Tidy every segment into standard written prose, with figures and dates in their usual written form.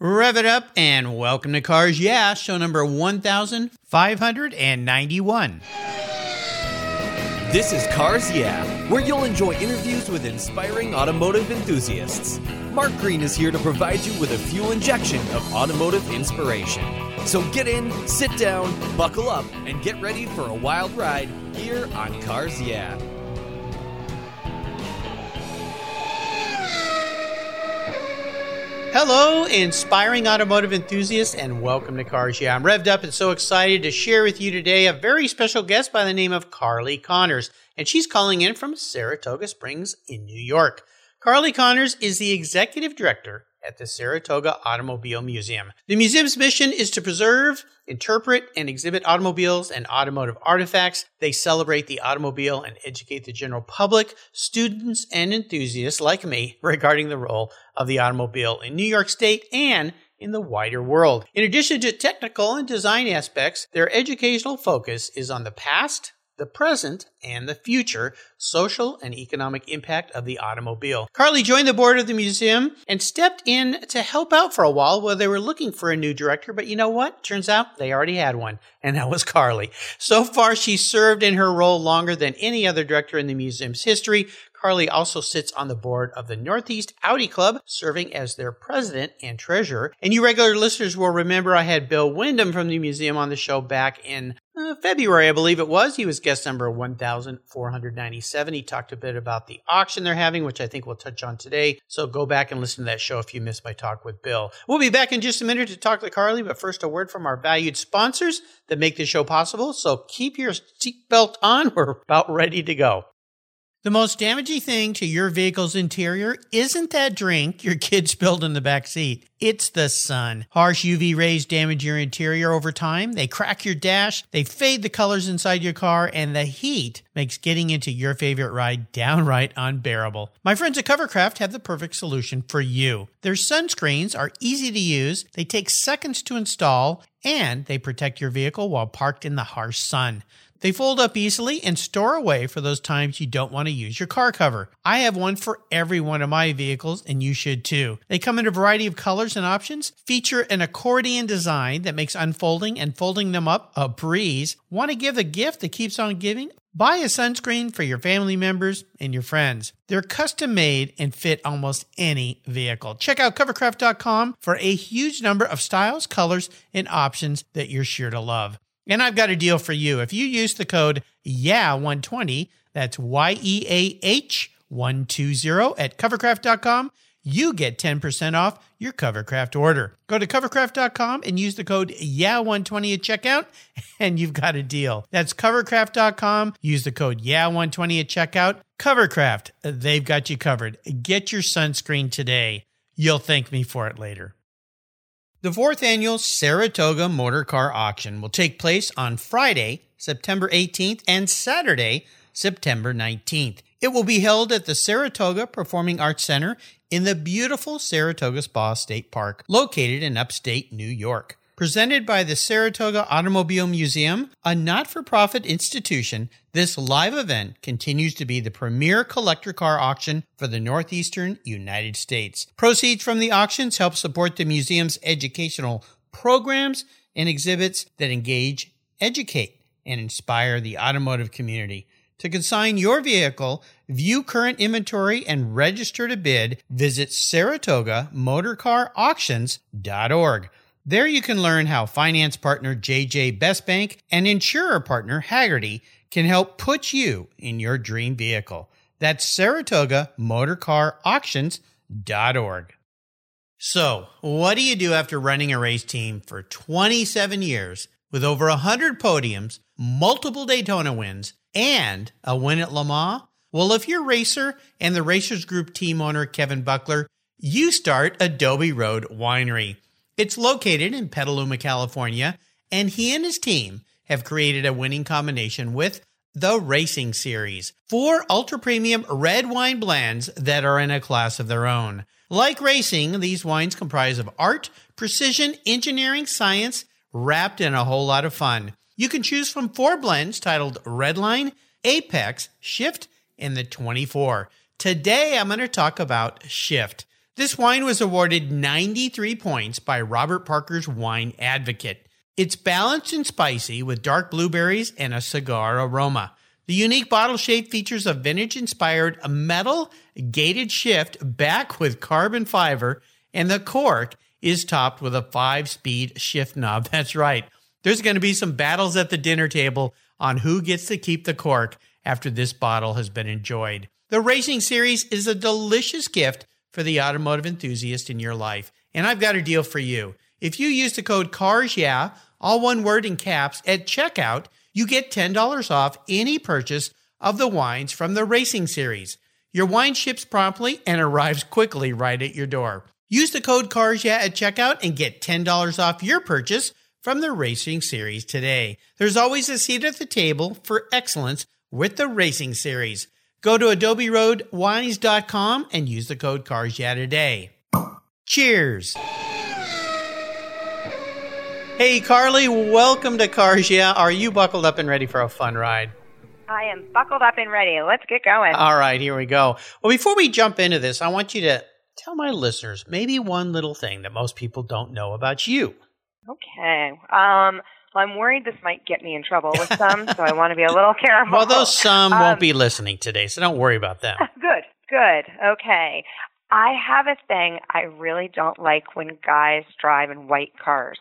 Rev it up and welcome to Cars Yeah, show number 1591. This is Cars Yeah, where you'll enjoy interviews with inspiring automotive enthusiasts. Mark Green is here to provide you with a fuel injection of automotive inspiration. So get in, sit down, buckle up, and get ready for a wild ride here on Cars Yeah. Hello, inspiring automotive enthusiasts, and welcome to Cars Yeah. I'm revved up and so excited to share with you today a very special guest by the name of Carly Connors, and she's calling in from Saratoga Springs in New York. Carly Connors is the executive director at the Saratoga Automobile Museum. The museum's mission is to preserve, interpret, and exhibit automobiles and automotive artifacts. They celebrate the automobile and educate the general public, students, and enthusiasts like me regarding the role of the automobile in New York State and in the wider world. In addition to technical and design aspects, their educational focus is on the past, the present, and the future social and economic impact of the automobile. Carly joined the board of the museum and stepped in to help out for a while they were looking for a new director, but you know what? Turns out they already had one, and that was Carly. So far, she's served in her role longer than any other director in the museum's history. Carly also sits on the board of the Northeast Audi Club, serving as their president and treasurer. And you regular listeners will remember I had Bill Wyndham from the museum on the show back in February, I believe it was. He was guest number 1497. He talked a bit about the auction they're having, which I think we'll touch on today. So go back and listen to that show if you missed my talk with Bill. We'll be back in just a minute to talk to Carly, but first a word from our valued sponsors that make this show possible. So keep your seatbelt on. We're about ready to go. The most damaging thing to your vehicle's interior isn't that drink your kid spilled in the back seat. It's the sun. Harsh UV rays damage your interior over time. They crack your dash, they fade the colors inside your car, and the heat makes getting into your favorite ride downright unbearable. My friends at Covercraft have the perfect solution for you. Their sunscreens are easy to use, they take seconds to install, and they protect your vehicle while parked in the harsh sun. They fold up easily and store away for those times you don't want to use your car cover. I have one for every one of my vehicles, and you should too. They come in a variety of colors and options, feature an accordion design that makes unfolding and folding them up a breeze. Want to give a gift that keeps on giving? Buy a sunscreen for your family members and your friends. They're custom made and fit almost any vehicle. Check out covercraft.com for a huge number of styles, colors, and options that you're sure to love. And I've got a deal for you. If you use the code YEAH120, that's YEAH120 at covercraft.com, you get 10% off your Covercraft order. Go to covercraft.com and use the code YEAH120 at checkout, and you've got a deal. That's covercraft.com. Use the code YEAH120 at checkout. Covercraft, they've got you covered. Get your sunscreen today. You'll thank me for it later. The fourth annual Saratoga Motor Car Auction will take place on Friday, September 18th and Saturday, September 19th. It will be held at the Saratoga Performing Arts Center in the beautiful Saratoga Spa State Park, located in upstate New York. Presented by the Saratoga Automobile Museum, a not-for-profit institution, this live event continues to be the premier collector car auction for the northeastern United States. Proceeds from the auctions help support the museum's educational programs and exhibits that engage, educate, and inspire the automotive community. To consign your vehicle, view current inventory, and register to bid, visit SaratogaMotorCarAuctions.org. There you can learn how finance partner JJ Best Bank and insurer partner Haggerty can help put you in your dream vehicle. That's SaratogaMotorCarAuctions.org. So, what do you do after running a race team for 27 years with over 100 podiums, multiple Daytona wins, and a win at Le Mans? Well, if you're a racer and the Racers Group team owner Kevin Buckler, you start Adobe Road Winery. It's located in Petaluma, California, and he and his team have created a winning combination with the Racing Series, 4 ultra-premium red wine blends that are in a class of their own. Like racing, these wines comprise of art, precision, engineering, science, wrapped in a whole lot of fun. You can choose from 4 blends titled Redline, Apex, Shift, and the 24. Today, I'm going to talk about Shift. This wine was awarded 93 points by Robert Parker's Wine Advocate. It's balanced and spicy with dark blueberries and a cigar aroma. The unique bottle shape features a vintage-inspired metal gated shift back with carbon fiber, and the cork is topped with a 5-speed shift knob. That's right. There's going to be some battles at the dinner table on who gets to keep the cork after this bottle has been enjoyed. The Racing Series is a delicious gift for the automotive enthusiast in your life. And I've got a deal for you. If you use the code CARSYEAH, all one word in caps, at checkout, you get $10 off any purchase of the wines from the Racing Series. Your wine ships promptly and arrives quickly right at your door. Use the code CARSYEAH at checkout and get $10 off your purchase from the Racing Series today. There's always a seat at the table for excellence with the Racing Series. Go to adoberoadwines.com and use the code CARSYEAH today. Cheers! Hey, Carly, welcome to Cars Yeah. Are you buckled up and ready for a fun ride? I am buckled up and ready. Let's get going. All right, here we go. Well, before we jump into this, I want you to tell my listeners maybe one little thing that most people don't know about you. Okay. Well, I'm worried this might get me in trouble with some, so I want to be a little careful. Well, those some won't be listening today, so don't worry about them. Good. Okay. I have a thing I really don't like when guys drive in white cars.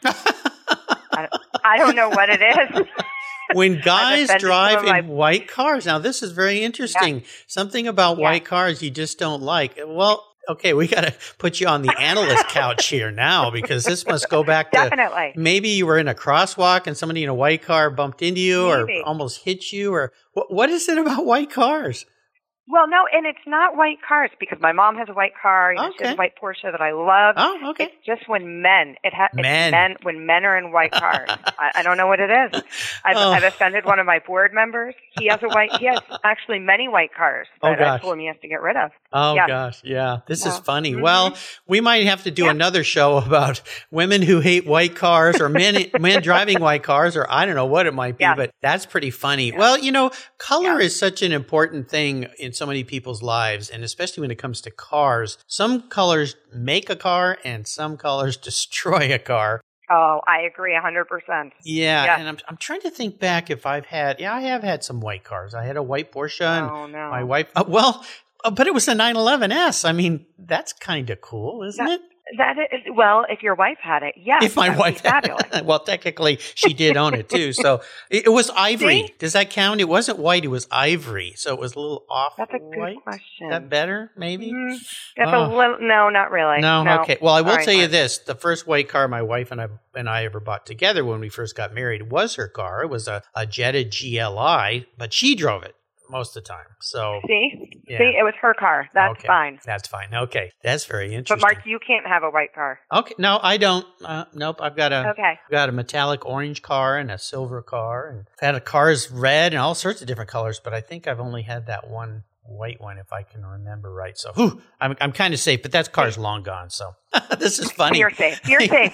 I don't know what it is. When guys drive in white cars. Now, this is very interesting. Yeah. Something about white cars you just don't like. Well, okay, we got to put you on the analyst couch here now, because this must go back to Definitely. Maybe you were in a crosswalk and somebody in a white car bumped into you or almost hit you. Or what is it about white cars? Well, no, and it's not white cars, because my mom has a white car. She has a white Porsche that I love. Oh, okay. It's just when men when men are in white cars. I don't know what it is. I've offended one of my board members. He has actually many white cars that I told him he has to get rid of. Oh, gosh. Yeah. This is funny. Mm-hmm. Well, we might have to do another show about women who hate white cars or men driving white cars, or I don't know what it might be, but that's pretty funny. Yeah. Well, color is such an important thing in so many people's lives, and especially when it comes to cars. Some colors make a car and some colors destroy a car. Oh, I agree 100%. Yeah, and I'm trying to think back if I have had some white cars. I had a white Porsche, and my wife, but it was a 911S. I mean, that's kind of cool, isn't it? That is, well, if your wife had it, yes. If my wife had it. Well, technically, she did own it, too. So it was ivory. See? Does that count? It wasn't white. It was ivory. So it was a little off. That's a good question. Is that better, maybe? That's a little, no, not really. No, okay. Well, I will tell you this. The first white car my wife and I ever bought together when we first got married was her car. It was a Jetta GLI, but she drove it most of the time. So See, it was her car. That's fine. That's fine. Okay, that's very interesting. But Mark, you can't have a white car. Okay, no, I don't. Nope, I've got a metallic orange car and a silver car, and I've had cars red and all sorts of different colors. But I think I've only had that one white one, if I can remember right. So, I'm kind of safe, but that car's long gone. So this is funny. You're safe. You're safe.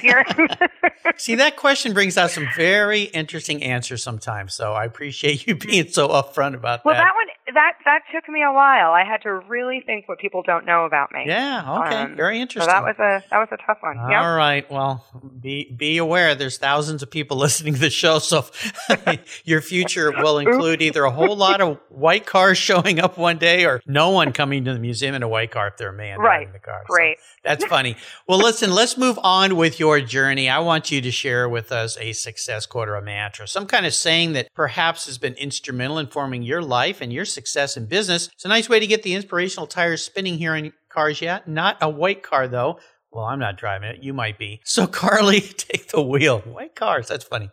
See, that question brings out some very interesting answers sometimes. So I appreciate you being so upfront about that. Well, that took me a while. I had to really think what people don't know about me. Yeah. Okay. Very interesting. So that was a tough one. All right. Well, be aware. There's thousands of people listening to the show, so your future will include either a whole lot of white cars showing up one day, or no one coming to the museum in a white car if they're a man driving the car. Great. So that's funny. Well, listen. Let's move on with your journey. I want you to share with us a success quote or a mantra, some kind of saying that perhaps has been instrumental in forming your life and your success in business. It's a nice way to get the inspirational tires spinning here in Cars Yeah. Not a white car, though. Well, I'm not driving it. You might be. So, Carly, take the wheel. White cars. That's funny.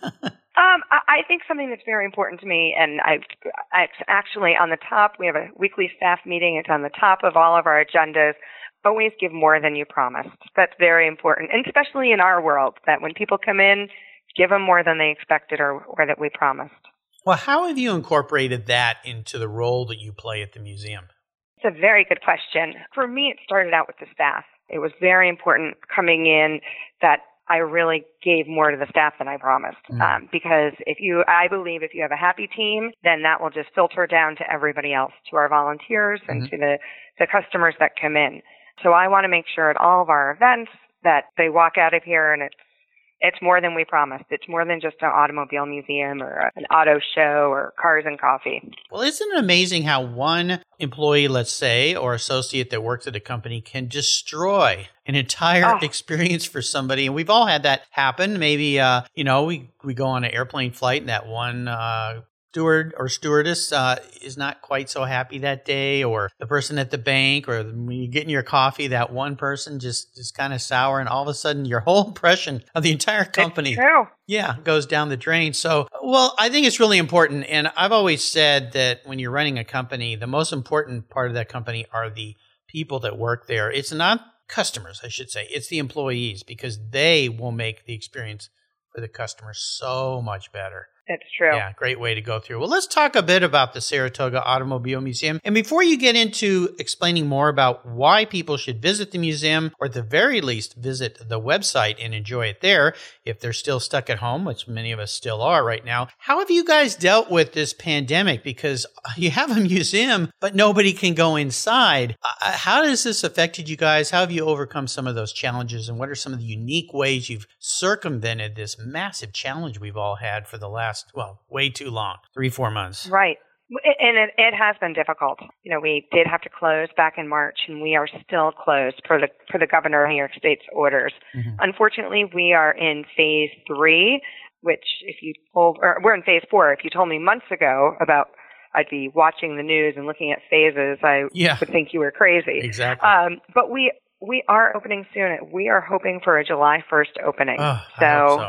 I think something that's very important to me, and I actually on the top, we have a weekly staff meeting. It's on the top of all of our agendas. Always give more than you promised. That's very important, and especially in our world, that when people come in, give them more than they expected or that we promised. Well, how have you incorporated that into the role that you play at the museum? It's a very good question. For me, it started out with the staff. It was very important coming in that I really gave more to the staff than I promised. Because I believe if you have a happy team, then that will just filter down to everybody else, to our volunteers and to the customers that come in. So I want to make sure at all of our events that they walk out of here and it's more than we promised. It's more than just an automobile museum or an auto show or cars and coffee. Well, isn't it amazing how one employee, let's say, or associate that works at a company can destroy an entire experience for somebody? And we've all had that happen. Maybe, we go on an airplane flight and that one steward or stewardess is not quite so happy that day, or the person at the bank, or when you get in your coffee, that one person just is kind of sour, and all of a sudden your whole impression of the entire company goes down the drain. So, well, I think it's really important. And I've always said that when you're running a company, the most important part of that company are the people that work there. It's not customers, I should say. It's the employees, because they will make the experience for the customer so much better. It's true. Yeah, great way to go through. Well, let's talk a bit about the Saratoga Automobile Museum. And before you get into explaining more about why people should visit the museum, or at the very least visit the website and enjoy it there, if they're still stuck at home, which many of us still are right now, how have you guys dealt with this pandemic? Because you have a museum, but nobody can go inside. How has this affected you guys? How have you overcome some of those challenges? And what are some of the unique ways you've circumvented this massive challenge we've all had for the last, way too long, 3-4 months? Right. And it has been difficult. We did have to close back in March, and we are still closed for the governor of New York State's orders. Mm-hmm. Unfortunately, we are in phase 3, which we're in phase 4. If you told me months ago about I'd be watching the news and looking at phases, I would think you were crazy. Exactly. But we are opening soon. We are hoping for a July 1st opening. Oh, so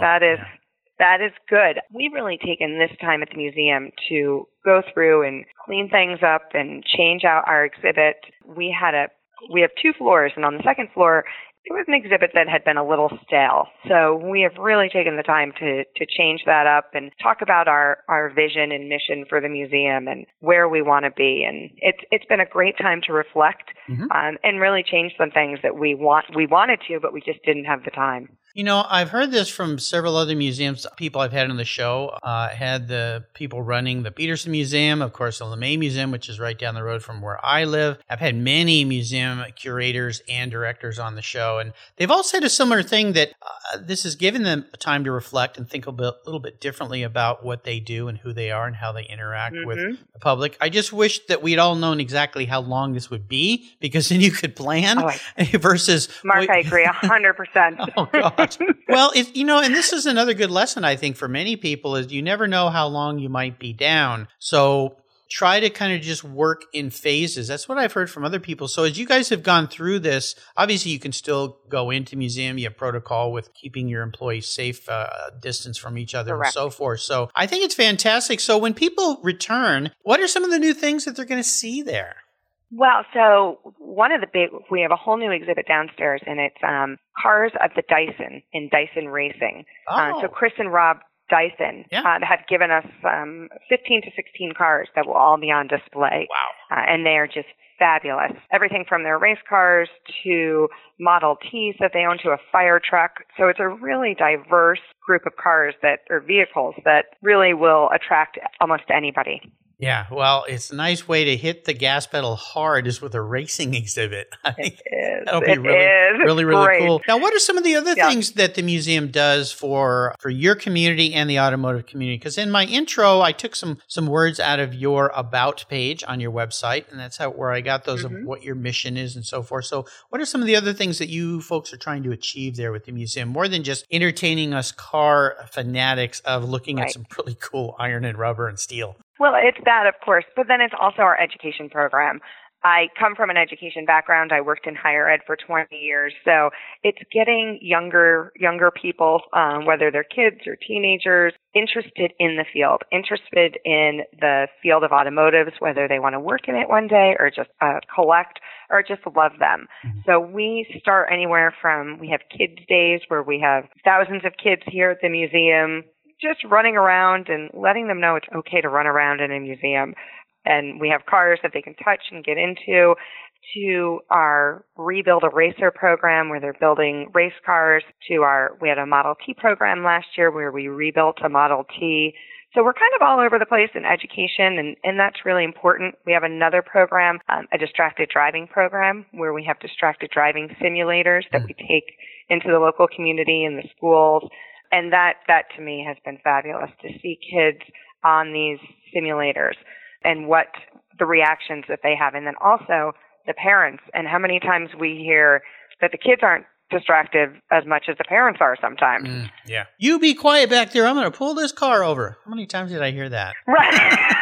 that is good. We've really taken this time at the museum to go through and clean things up and change out our exhibit. We have 2 floors, and on the second floor, it was an exhibit that had been a little stale. So we have really taken the time to change that up and talk about our vision and mission for the museum and where we want to be. And it's been a great time to reflect and really change some things that we wanted to, but we just didn't have the time. I've heard this from several other museums, people I've had on the show. Had the people running the Peterson Museum, of course, the LeMay Museum, which is right down the road from where I live. I've had many museum curators and directors on the show, and they've all said a similar thing, that this has given them time to reflect and think a little bit differently about what they do and who they are and how they interact with the public. I just wish that we'd all known exactly how long this would be, because then you could plan versus... Mark, I agree 100%. Oh, God. Well, and this is another good lesson, I think, for many people, is you never know how long you might be down. So try to kind of just work in phases. That's what I've heard from other people. So as you guys have gone through this, obviously you can still go into museum. You have protocol with keeping your employees safe, distance from each other. Correct. And so forth. So I think it's fantastic. So when people return, what are some of the new things that they're going to see there? Well, so we have a whole new exhibit downstairs, and it's cars of the Dyson in Dyson Racing. So Chris and Rob Dyson have given us 15 to 16 cars that will all be on display. Wow. And they are just fabulous. Everything from their race cars to Model Ts that they own to a fire truck. So it's a really diverse group of cars or vehicles that really will attract almost anybody. Yeah, well, it's a nice way to hit the gas pedal hard is with a racing exhibit. I think that'll be really great. Cool. Now, what are some of the other things that the museum does for your community and the automotive community? Because in my intro, I took some words out of your About page on your website, and that's where I got those of what your mission is and so forth. So what are some of the other things that you folks are trying to achieve there with the museum, more than just entertaining us car fanatics of looking at some really cool iron and rubber and steel? Well, it's that, of course, but then it's also our education program. I come from an education background. I worked in higher ed for 20 years. So it's getting younger people, whether they're kids or teenagers, interested in the field, interested in the field of automotives, whether they want to work in it one day or just collect or just love them. Mm-hmm. So we start anywhere from, we have kids days where we have thousands of kids here at the museum just running around and letting them know it's okay to run around in a museum. And we have cars that they can touch and get into, to our Rebuild a Racer program where they're building race cars, we had a Model T program last year where we rebuilt a Model T So we're kind of all over the place in education, and that's really important. We have another program, a distracted driving program, where we have distracted driving simulators that we take into the local community and the schools. And that to me has been fabulous to see kids on these simulators and what the reactions that they have. And then also the parents, and how many times we hear that the kids aren't distracted as much as the parents are sometimes. Yeah. You be quiet back there. I'm going to pull this car over. How many times did I hear that? Right.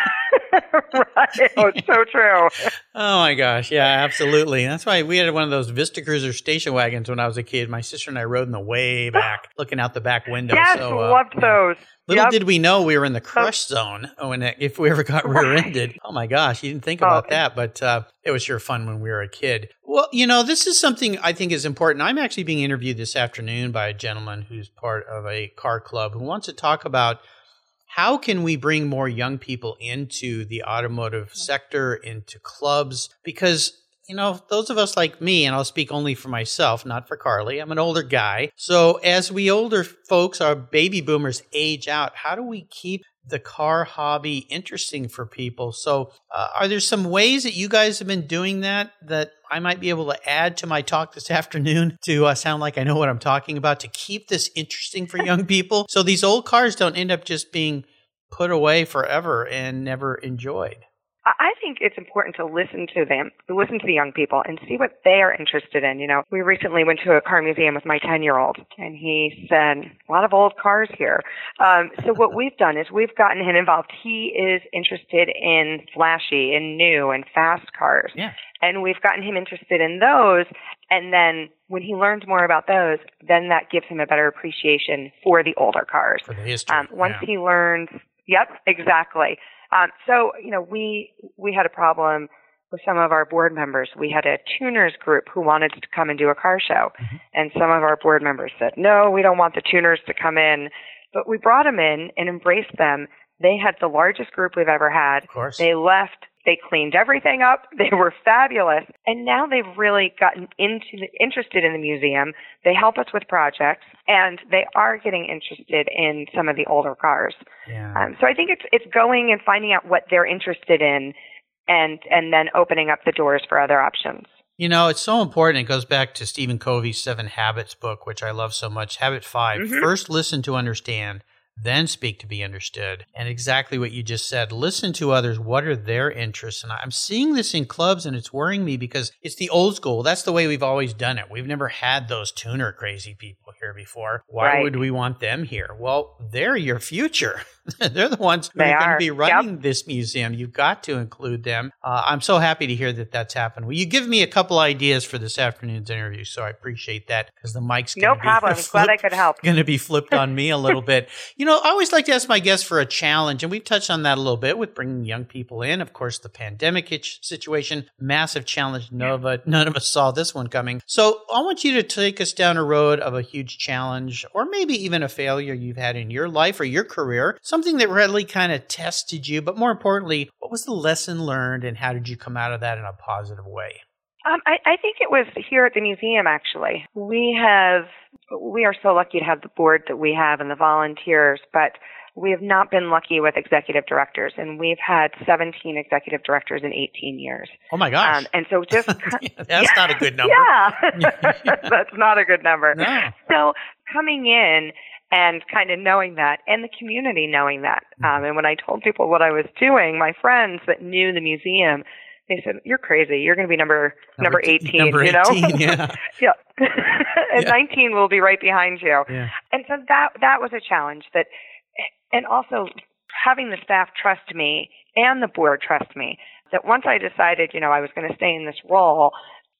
Right. Oh, it's so true. Oh my gosh. Yeah, absolutely. That's why we had one of those Vista Cruiser station wagons when I was a kid. My sister and I rode in the way back, looking out the back window. Yes, so, loved those. Little did we know we were in the crush zone if we ever got rear-ended. Oh my gosh, you didn't think about that, but it was sure fun when we were a kid. Well, this is something I think is important. I'm actually being interviewed this afternoon by a gentleman who's part of a car club who wants to talk about how can we bring more young people into the automotive sector, into clubs, because those of us like me, and I'll speak only for myself, not for Carly, I'm an older guy. So as we older folks, our baby boomers age out, how do we keep the car hobby interesting for people? So are there some ways that you guys have been doing that I might be able to add to my talk this afternoon to sound like I know what I'm talking about, to keep this interesting for young people so these old cars don't end up just being put away forever and never enjoyed? I think it's important to listen to the young people and see what they are interested in. We recently went to a car museum with my 10-year-old, and he said, a lot of old cars here. So what we've done is we've gotten him involved. He is interested in flashy and new and fast cars. Yeah. And we've gotten him interested in those. And then when he learns more about those, then that gives him a better appreciation for the older cars. For the history. Once he learns, yep, exactly. So, we had a problem with some of our board members. We had a tuners group who wanted to come and do a car show. Mm-hmm. And some of our board members said, no, we don't want the tuners to come in. But we brought them in and embraced them. They had the largest group we've ever had. Of course. They left. They cleaned everything up. They were fabulous. And now they've really gotten interested in the museum. They help us with projects, and they are getting interested in some of the older cars. Yeah. So I think it's going and finding out what they're interested in and then opening up the doors for other options. It's so important. It goes back to Stephen Covey's 7 Habits book, which I love so much. Habit 5, First listen to understand, then speak to be understood. And exactly what you just said, listen to others. What are their interests? And I'm seeing this in clubs, and it's worrying me because it's the old school. That's the way we've always done it. We've never had those tuner crazy people here before. Why would we want them here? Well, they're your future. They're the ones who are going to be running this museum. You've got to include them. I'm so happy to hear that that's happened. Well, you give me a couple ideas for this afternoon's interview, so I appreciate that because the mic's going to be problem. Glad I could help. Going to be flipped on me a little bit. I always like to ask my guests for a challenge, and we've touched on that a little bit with bringing young people in. Of course, the pandemic situation, massive challenge. None of us saw this one coming. So I want you to take us down a road of a huge challenge, or maybe even a failure you've had in your life or your career, something that really kind of tested you, but more importantly, what was the lesson learned and how did you come out of that in a positive way? I think it was here at the museum, actually. We are so lucky to have the board that we have and the volunteers, but we have not been lucky with executive directors, and we've had 17 executive directors in 18 years. Oh my gosh. And so just... That's not a good number. Yeah. That's not a good number. No. So coming in and kind of knowing that, and the community knowing that. And when I told people what I was doing, my friends that knew the museum, they said, "You're crazy. You're going to be number 18, Number 18, yeah. Yeah. And 19 will be right behind you. Yeah. And so that was a challenge. And also having the staff trust me and the board trust me, that once I decided, I was going to stay in this role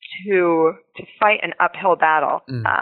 to fight an uphill battle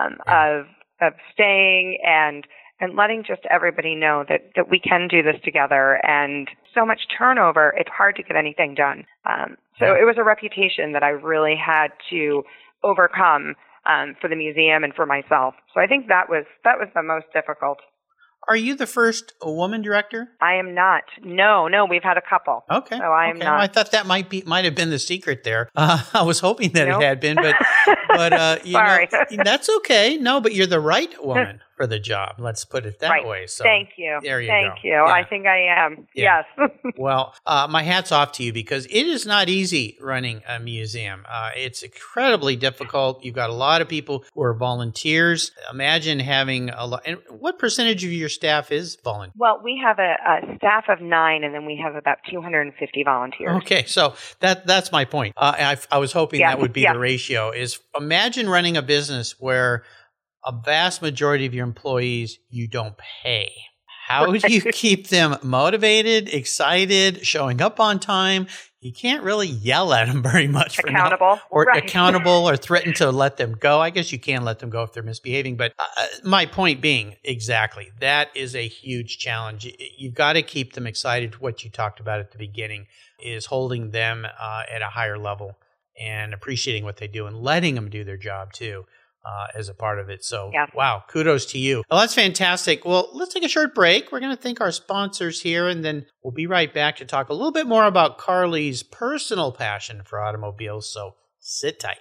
of staying and letting just everybody know that we can do this together. And so much turnover, it's hard to get anything done. So it was a reputation that I really had to overcome for the museum and for myself. So I think that was the most difficult. Are you the first woman director? I am not. No, we've had a couple. Okay. So I am not. Well, I thought that might have been the secret there. I was hoping that it had been, but Sorry. that's okay. No, but you're the right woman for the job. Let's put it that way. So thank you. There you Thank go. you. Yeah. I think I am. Yeah. Yes. Well, my hat's off to you because it is not easy running a museum. It's incredibly difficult. You've got a lot of people who are volunteers. Imagine having a lot. And what percentage of your staff is volunteer? Well, we have a staff of 9, and then we have about 250 volunteers. Okay, so that's my point. I was hoping that would be the ratio. Is imagine running a business where a vast majority of your employees you don't pay. How do you keep them motivated, excited, showing up on time? You can't really yell at them very much. Accountable. Accountable or threaten to let them go. I guess you can let them go if they're misbehaving. But my point being, exactly, that is a huge challenge. You've got to keep them excited. What you talked about at the beginning is holding them at a higher level and appreciating what they do and letting them do their job too. As a part of it. So, Wow, kudos to you. Well, that's fantastic. Well, let's take a short break. We're going to thank our sponsors here, and then we'll be right back to talk a little bit more about Carly's personal passion for automobiles. So sit tight.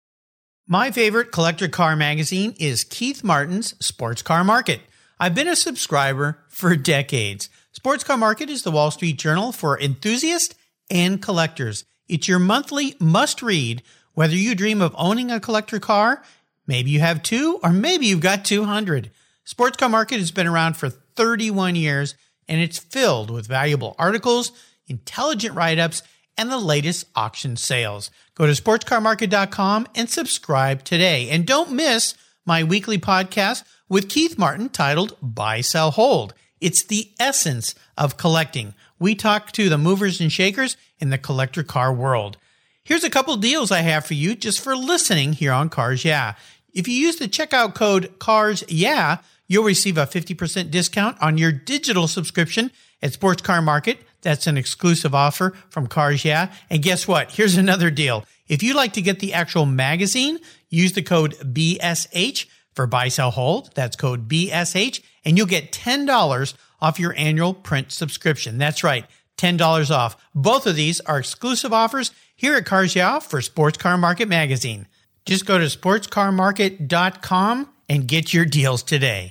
My favorite collector car magazine is Keith Martin's Sports Car Market. I've been a subscriber for decades. Sports Car Market is the Wall Street Journal for enthusiasts and collectors. It's your monthly must-read, whether you dream of owning a collector car. Maybe you have 2, or maybe you've got 200. Sports Car Market has been around for 31 years, and it's filled with valuable articles, intelligent write-ups, and the latest auction sales. Go to sportscarmarket.com and subscribe today. And don't miss my weekly podcast with Keith Martin titled Buy, Sell, Hold. It's the essence of collecting. We talk to the movers and shakers in the collector car world. Here's a couple deals I have for you just for listening here on Cars Yeah! If you use the checkout code Cars Yeah!, you'll receive a 50% discount on your digital subscription at Sports Car Market. That's an exclusive offer from Cars Yeah! And guess what? Here's another deal. If you'd like to get the actual magazine, use the code BSH for Buy, Sell, Hold. That's code BSH, and you'll get $10 off your annual print subscription. That's right, $10 off. Both of these are exclusive offers here at Cars Yeah! For Sports Car Market Magazine. Just go to sportscarmarket.com and get your deals today.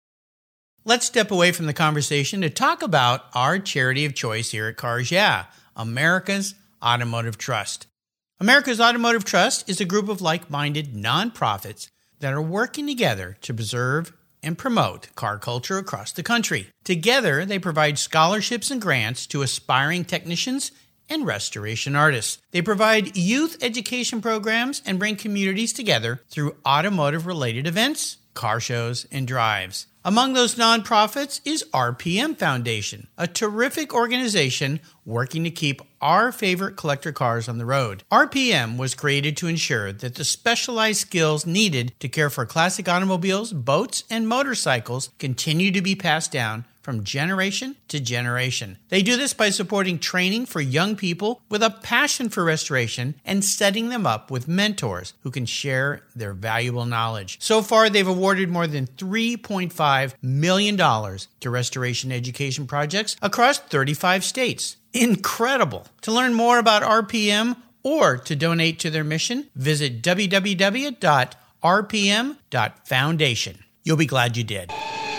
Let's step away from the conversation to talk about our charity of choice here at Cars Yeah!, America's Automotive Trust. America's Automotive Trust is a group of like-minded nonprofits that are working together to preserve and promote car culture across the country. Together, they provide scholarships and grants to aspiring technicians and restoration artists. They provide youth education programs and bring communities together through automotive-related events, car shows, and drives. Among those nonprofits is RPM Foundation, a terrific organization working to keep our favorite collector cars on the road. RPM was created to ensure that the specialized skills needed to care for classic automobiles, boats, and motorcycles continue to be passed down from generation to generation. They do this by supporting training for young people with a passion for restoration and setting them up with mentors who can share their valuable knowledge. So far, they've awarded more than $3.5 million to restoration education projects across 35 states. Incredible! To learn more about RPM or to donate to their mission, visit www.rpm.foundation. You'll be glad you did.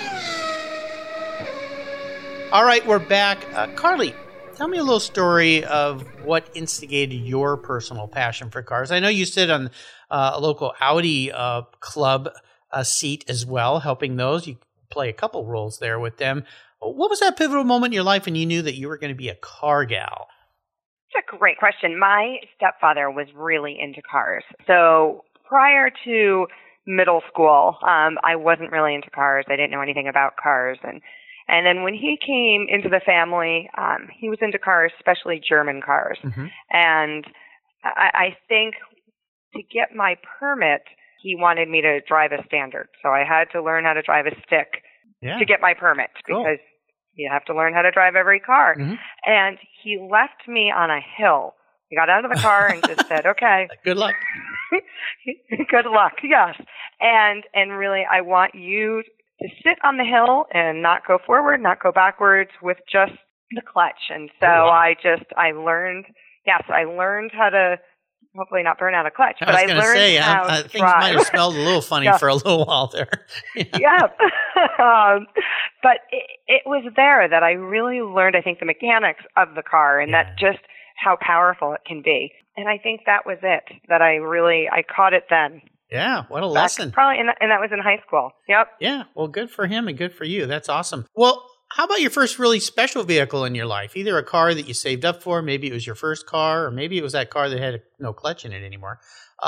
All right, we're back. Carly, tell me a little story of what instigated your personal passion for cars. I know you sit on a local Audi club seat as well, helping those. You play a couple roles there with them. What was that pivotal moment in your life when you knew that you were going to be a car gal? That's a great question. My stepfather was really into cars. So prior to middle school, I wasn't really into cars. I didn't know anything about cars. And then when he came into the family, he was into cars, especially German cars. Mm-hmm. And I think to get my permit, he wanted me to drive a standard. So I had to learn how to drive a stick to get my permit because you have to learn how to drive every car. Mm-hmm. And he left me on a hill. He got out of the car and just said, okay. Good luck. Good luck, yes. And really, I want you to sit on the hill and not go forward, not go backwards with just the clutch. And so I learned how to hopefully not burn out a clutch. But I was I going to learned say, how to things might have drive. smelled a little funny Yeah. for a little while there. Yeah. But it was there that I really learned, I think, the mechanics of the car and that just how powerful it can be. And I think that was it, that I caught it then. Yeah, what a lesson. Probably, and that was in high school. Yep. Yeah, well, good for him and good for you. That's awesome. Well, how about your first really special vehicle in your life? Either a car that you saved up for, maybe it was your first car, or maybe it was that car that had no clutch in it anymore.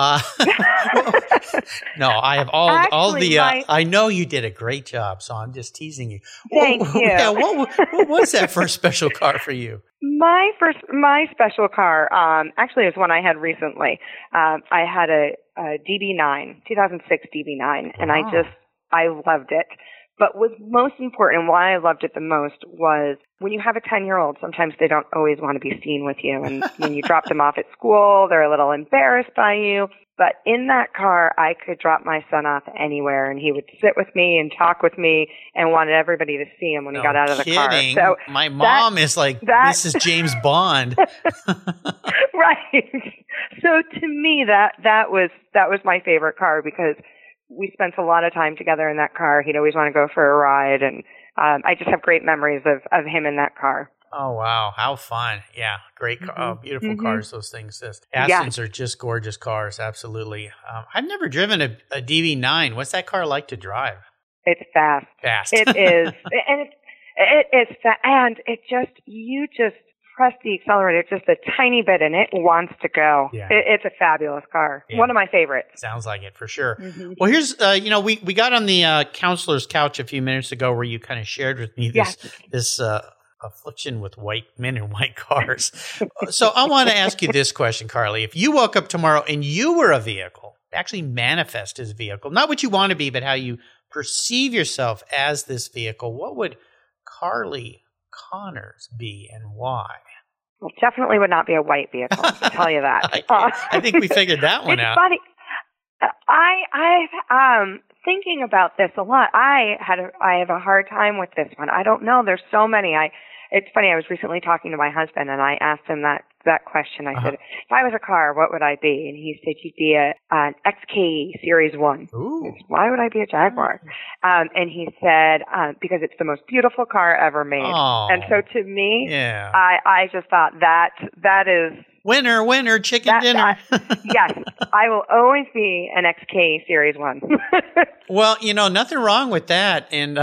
No, I have all the. I know you did a great job, so I'm just teasing you. Thank you. Yeah, what was that first special car for you? My special car, actually, is one I had recently. I had a DB9, 2006 DB9, and I loved it. But what's most important and why I loved it the most was when you have a 10-year-old, sometimes they don't always want to be seen with you. And when you drop them off at school, they're a little embarrassed by you. But in that car, I could drop my son off anywhere, and he would sit with me and talk with me and wanted everybody to see him when he got out of the car. So my mom is like, this is James Bond. Right. So to me, that was my favorite car because we spent a lot of time together in that car. He'd always want to go for a ride, and I just have great memories of him in that car. Oh, wow. How fun. Yeah. Great car. Oh, beautiful cars, those things. Astons are just gorgeous cars. Absolutely. I've never driven a DB9. What's that car like to drive? It's fast. It is. And it is fast. And you just press the accelerator just a tiny bit and it wants to go. Yeah. It's a fabulous car. Yeah. One of my favorites. Sounds like it for sure. Well, here's, we got on the counselor's couch a few minutes ago where you kind of shared with me this affliction with white men in white cars. So I want to ask you this question, Carly. If you woke up tomorrow and you were a vehicle, actually manifest as a vehicle, not what you want to be, but how you perceive yourself as this vehicle, what would Carly Connors be and why? Well, definitely would not be a white vehicle, I'll tell you that. I think we figured that one out. It's funny. I've thinking about this a lot. I have a hard time with this one. I don't know. There's so many. It's funny. I was recently talking to my husband, and I asked him that question. I said, if I was a car, what would I be? And he said, you'd be an XKE Series 1. Ooh. Said, why would I be a Jaguar? And he said, because it's the most beautiful car ever made. Oh. And so to me, I just thought that is... Winner, chicken dinner. Yes, I will always be an XK Series 1. Well, nothing wrong with that. And,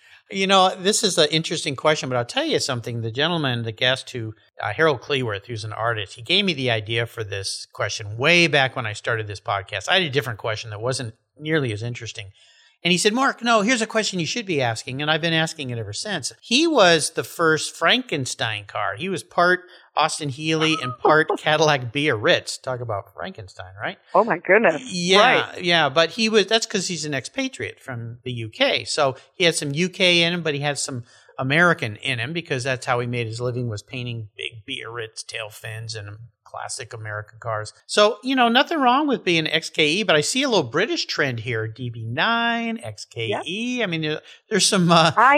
this is an interesting question, but I'll tell you something. The gentleman, the guest Harold Cleworth, who's an artist, he gave me the idea for this question way back when I started this podcast. I had a different question that wasn't nearly as interesting. And he said, Mark, no, here's a question you should be asking. And I've been asking it ever since. He was the first Frankenstein car. He was part Austin Healey and part Cadillac Biarritz. Talk about Frankenstein, right? Oh, my goodness. Yeah, right. Yeah. But that's because he's an expatriate from the UK. So he had some UK in him, but he had some American in him because that's how he made his living, was painting big Biarritz tail fins and classic American cars. So, nothing wrong with being XKE, but I see a little British trend here. DB9, XKE. Yep. I mean, there's some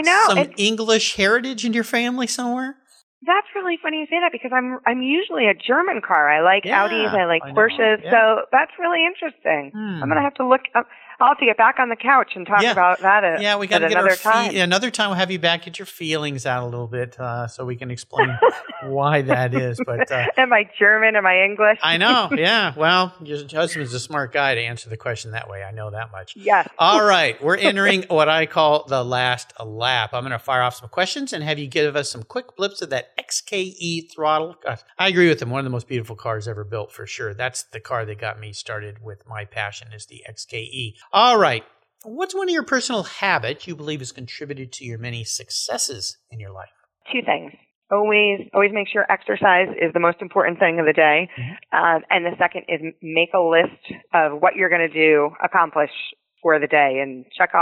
English heritage in your family somewhere. That's really funny you say that because I'm usually a German car. I like Audis, I like Porsches, so that's really interesting. I'm going to have to look up. I'll have to get back on the couch and talk about that we got to get another time. Another time we'll have you back, get your feelings out a little bit so we can explain why that is. But am I German? Am I English? I know, yeah. Well, your husband's a smart guy to answer the question that way. I know that much. Yes. All right. We're entering what I call the last lap. I'm going to fire off some questions and have you give us some quick blips of that XKE throttle. Gosh, I agree with him. One of the most beautiful cars ever built for sure. That's the car that got me started with my passion is the XKE. All right. What's one of your personal habits you believe has contributed to your many successes in your life? Two things. Always make sure exercise is the most important thing of the day. Mm-hmm. And the second is make a list of what you're going to accomplish for the day and check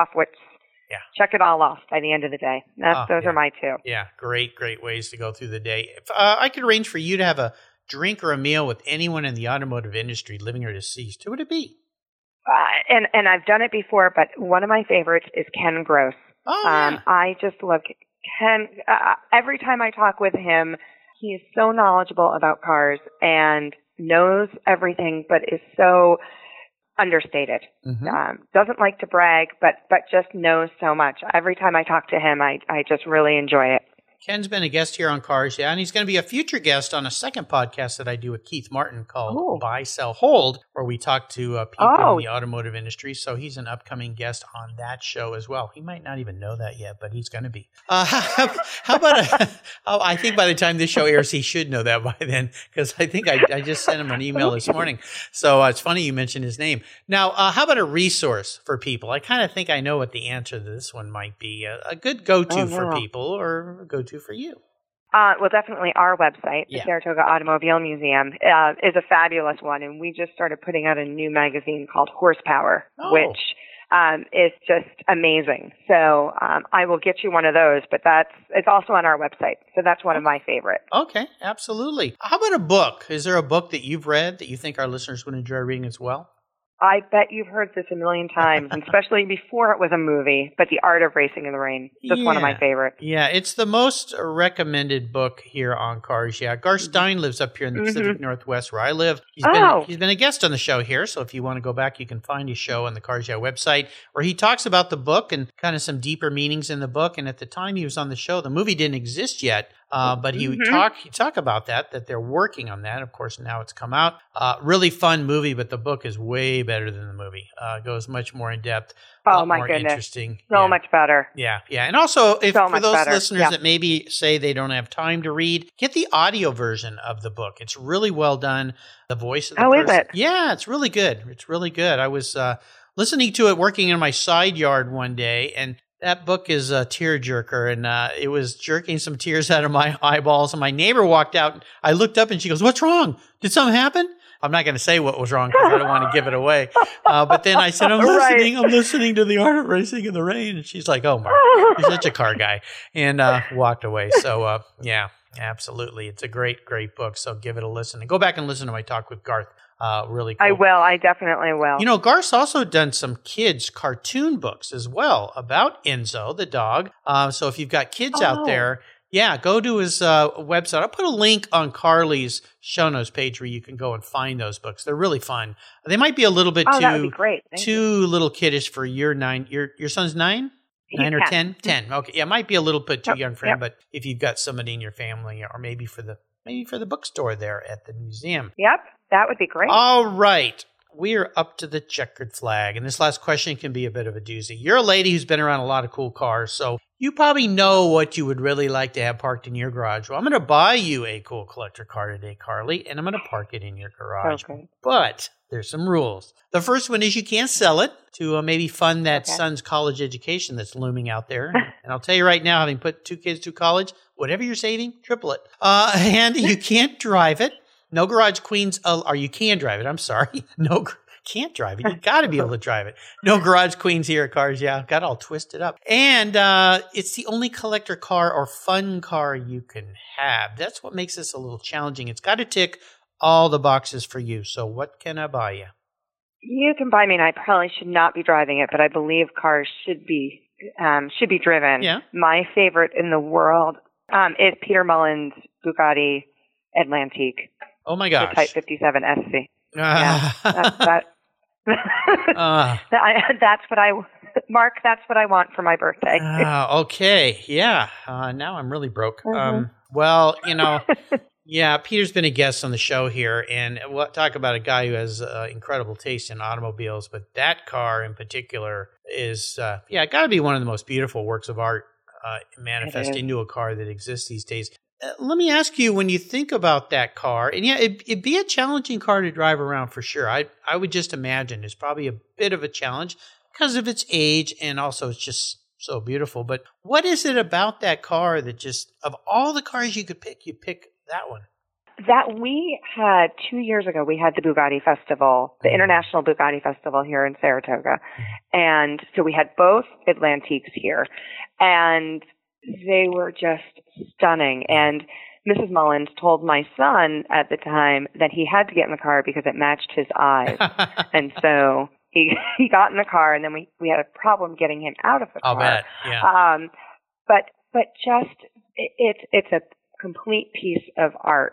it all off by the end of the day. Those are my two. Yeah. Great ways to go through the day. If I could arrange for you to have a drink or a meal with anyone in the automotive industry, living or deceased, who would it be? And I've done it before, but one of my favorites is Ken Gross. Oh, yeah. I just love Ken. Every time I talk with him, he is so knowledgeable about cars, and knows everything, but is so understated. Doesn't like to brag, but just knows so much. Every time I talk to him, I just really enjoy it. Ken's been a guest here on Cars, and he's going to be a future guest on a second podcast that I do with Keith Martin called Buy, Sell, Hold, where we talk to people in the automotive industry. So he's an upcoming guest on that show as well. He might not even know that yet, but he's going to be. How about I think by the time this show airs, he should know that by then, because I think I just sent him an email this morning. So it's funny you mentioned his name. Now, how about a resource for people? I kind of think I know what the answer to this one might be. A good go-to for people, or a go-to for you? Well, definitely our website, the Saratoga Automobile Museum, is a fabulous one. And we just started putting out a new magazine called Horsepower, which is just amazing. So I will get you one of those, but it's also on our website. So that's one of my favorites. Okay, absolutely. How about a book? Is there a book that you've read that you think our listeners would enjoy reading as well? I bet you've heard this a million times, and especially before it was a movie, but The Art of Racing in the Rain. Just one of my favorites. Yeah, it's the most recommended book here on Cars. Yeah, Gar Stein lives up here in the Pacific Northwest where I live. He's been a guest on the show here, so if you want to go back, you can find his show on the Cars website, where he talks about the book and kind of some deeper meanings in the book. And at the time he was on the show, the movie didn't exist yet. But he talk about that they're working on that. Of course, now it's come out. Really fun movie, but the book is way better than the movie. Goes much more in depth. Oh my more goodness! Interesting. So much better. Yeah. And also, for those listeners that maybe say they don't have time to read, get the audio version of the book. It's really well done. The voice of the person. Is it? Yeah, it's really good. It's really good. I was listening to it working in my side yard one day, and that book is a tearjerker, and it was jerking some tears out of my eyeballs. And my neighbor walked out. And I looked up, and she goes, "What's wrong? Did something happen?" I'm not going to say what was wrong because I don't want to give it away. But then I said, I'm listening to The Art of Racing in the Rain. And she's like, "Oh, Mark, you're such a car guy," and walked away. So, yeah, absolutely. It's a great, great book. So give it a listen. And go back and listen to my talk with Garth. Really cool. I will. I definitely will. You know, Garth's also done some kids' cartoon books as well about Enzo, the dog. So if you've got kids out there, go to his website. I'll put a link on Carly's show notes page where you can go and find those books. They're really fun. They might be a little bit that would be great. too little kiddish for your 9. Your son's 9? 9 or 10? 10. Okay. Yeah, it might be a little bit too young for him, but if you've got somebody in your family, or maybe for the bookstore there at the museum. Yep, that would be great. All right. We are up to the checkered flag, and this last question can be a bit of a doozy. You're a lady who's been around a lot of cool cars, so you probably know what you would really like to have parked in your garage. Well, I'm going to buy you a cool collector car today, Carly, and I'm going to park it in your garage. Okay. But there's some rules. The first one is you can't sell it to maybe fund that son's college education that's looming out there. And I'll tell you right now, having put 2 kids through college, whatever you're saving, triple it. And you can't drive it. No garage queens, or you can drive it. I'm sorry. No, can't drive it. You got to be able to drive it. No garage queens here at Cars. Yeah, got all twisted up. And it's the only collector car or fun car you can have. That's what makes this a little challenging. It's got to tick all the boxes for you. So what can I buy you? You can buy me, and I probably should not be driving it, but I believe cars should be driven. Yeah. My favorite in the world is Peter Mullen's Bugatti Atlantique. Oh my gosh. The Type 57 SC. Yeah, that's what Mark, that's what I want for my birthday. Okay. Yeah. Now I'm really broke. Well, Peter's been a guest on the show here, and we'll talk about a guy who has incredible taste in automobiles, but that car in particular is, got to be one of the most beautiful works of art manifest into a car that exists these days. Let me ask you, when you think about that car, and it'd be a challenging car to drive around for sure. I would just imagine it's probably a bit of a challenge because of its age, and also it's just so beautiful. But what is it about that car that just, of all the cars you could pick, you pick that one? That we had 2 years ago, we had the Bugatti Festival, the International Bugatti Festival here in Saratoga. And so we had both Atlantiques here, and they were just stunning. And Mrs. Mullins told my son at the time that he had to get in the car because it matched his eyes. And so he got in the car, and then we had a problem getting him out of the car. I'll bet, yeah. But just, it's complete piece of art.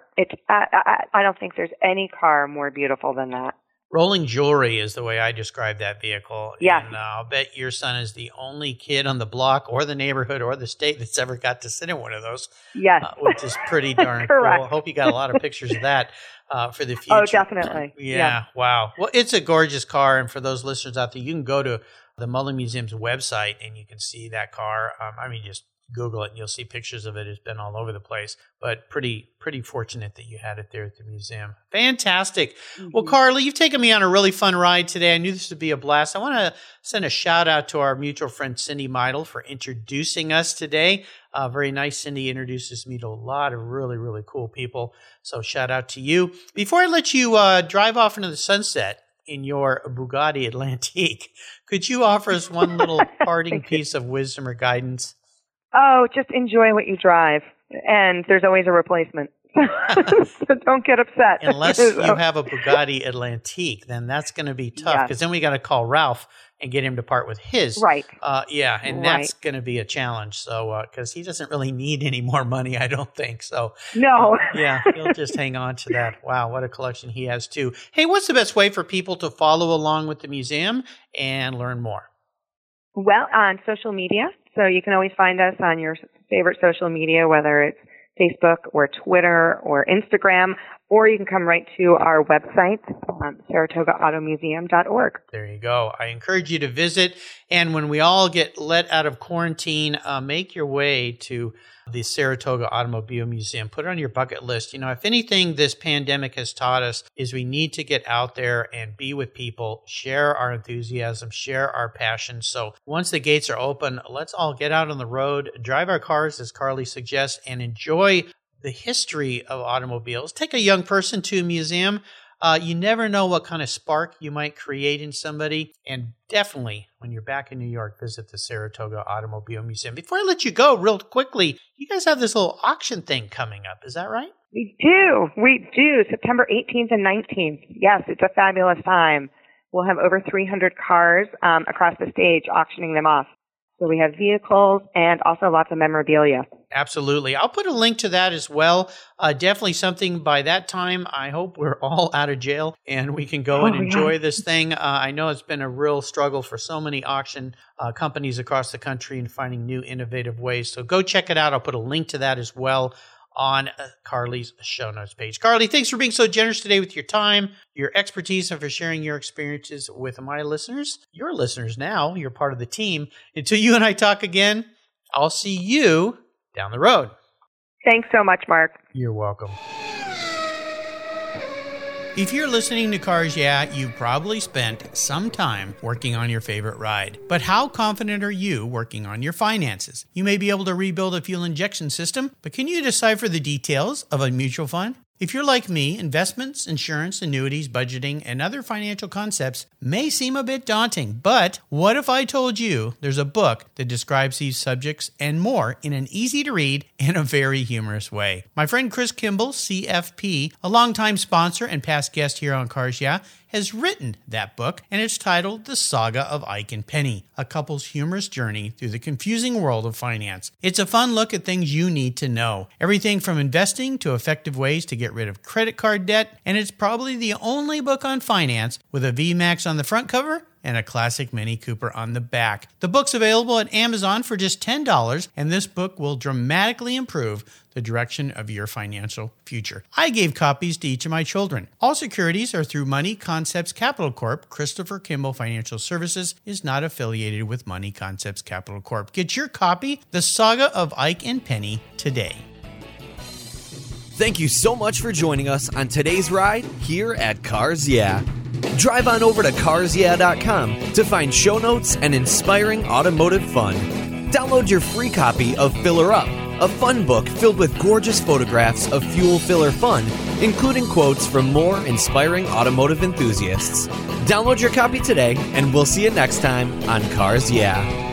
I don't think there's any car more beautiful than that. Rolling jewelry is the way I describe that vehicle. Yes. And I'll bet your son is the only kid on the block or the neighborhood or the state that's ever got to sit in one of those. Yes. Which is pretty darn cool. I hope you got a lot of pictures of that for the future. Oh, definitely. Yeah. Wow. Well, it's a gorgeous car. And for those listeners out there, you can go to the Mullen Museum's website and you can see that car. Just Google it and you'll see pictures of it. It's been all over the place, but pretty fortunate that you had it there at the museum. Fantastic. Mm-hmm. Well, Carly, you've taken me on a really fun ride today. I knew this would be a blast. I want to send a shout out to our mutual friend, Cindy Meidel, for introducing us today. Very nice. Cindy introduces me to a lot of really, really cool people. So shout out to you. Before I let you drive off into the sunset in your Bugatti Atlantique, could you offer us one little parting piece of wisdom or guidance? Oh, just enjoy what you drive, and there's always a replacement. So don't get upset. Unless you have a Bugatti Atlantique, then that's going to be tough, because then we got to call Ralph and get him to part with his. Right. That's going to be a challenge. So, because he doesn't really need any more money, I don't think. So, no. He'll just hang on to that. Wow, what a collection he has too. Hey, what's the best way for people to follow along with the museum and learn more? Well, on social media. So you can always find us on your favorite social media, whether it's Facebook or Twitter or Instagram, or you can come right to our website, SaratogaAutomuseum.org. There you go. I encourage you to visit. And when we all get let out of quarantine, make your way to the Saratoga Automobile Museum. Put it on your bucket list. If anything this pandemic has taught us is we need to get out there and be with people, share our enthusiasm, share our passion. So once the gates are open, let's all get out on the road, drive our cars, as Carly suggests, and enjoy the history of automobiles. Take a young person to a museum. You never know what kind of spark you might create in somebody. And definitely, when you're back in New York, visit the Saratoga Automobile Museum. Before I let you go, real quickly, you guys have this little auction thing coming up. Is that right? We do. September 18th and 19th. Yes, it's a fabulous time. We'll have over 300 cars across the stage auctioning them off. So we have vehicles and also lots of memorabilia. Absolutely. I'll put a link to that as well. Definitely something by that time. I hope we're all out of jail and we can go and enjoy this thing. I know it's been a real struggle for so many auction companies across the country in finding new innovative ways. So go check it out. I'll put a link to that as well on Carly's show notes page. Carly, thanks for being so generous today with your time, your expertise, and for sharing your experiences with my listeners. Your listeners now, you're part of the team. Until you and I talk again, I'll see you down the road. Thanks so much, Mark. You're welcome. If you're listening to Cars Yeah, you've probably spent some time working on your favorite ride. But how confident are you working on your finances? You may be able to rebuild a fuel injection system, but can you decipher the details of a mutual fund? If you're like me, investments, insurance, annuities, budgeting, and other financial concepts may seem a bit daunting, but what if I told you there's a book that describes these subjects and more in an easy-to-read and a very humorous way? My friend Chris Kimball, CFP, a longtime sponsor and past guest here on Cars Yeah, has written that book, and it's titled The Saga of Ike and Penny, a couple's humorous journey through the confusing world of finance. It's a fun look at things you need to know. Everything from investing to effective ways to get rid of credit card debt, and it's probably the only book on finance with a VMAX on the front cover and a classic Mini Cooper on the back. The book's available at Amazon for just $10, and this book will dramatically improve the direction of your financial future. I gave copies to each of my children. All securities are through Money Concepts Capital Corp. Christopher Kimball Financial Services is not affiliated with Money Concepts Capital Corp. Get your copy, The Saga of Ike and Penny, today. Thank you so much for joining us on today's ride here at Cars Yeah. Drive on over to carsyeah.com to find show notes and inspiring automotive fun. Download your free copy of Filler Up, a fun book filled with gorgeous photographs of fuel filler fun, including quotes from more inspiring automotive enthusiasts. Download your copy today, and we'll see you next time on Cars Yeah.